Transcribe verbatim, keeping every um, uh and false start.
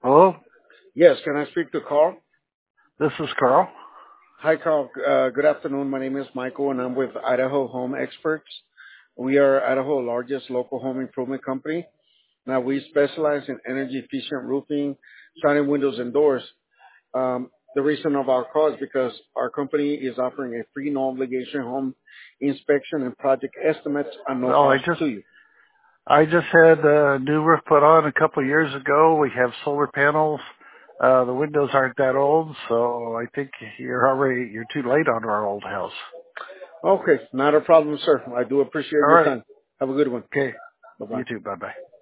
Hello, Yes, can I speak to Carl? this is Carl. Hi, Carl. Uh, good afternoon. My name is Michael, and I'm with Idaho Home Experts. We are Idaho's largest local home improvement company. Now, we specialize in energy efficient roofing, siding, windows, and doors. Um, the reason of our call is because our company is offering a free, no obligation home inspection and project estimates at no Well, I cost just to you. I just had a new roof put on a couple of years ago. We have solar panels. Uh, the windows aren't that old, so I think you're already you're too late on our old house. Okay, not a problem, sir. I do appreciate All your right. time. Have a good one. Okay. Bye bye. You too. Bye bye.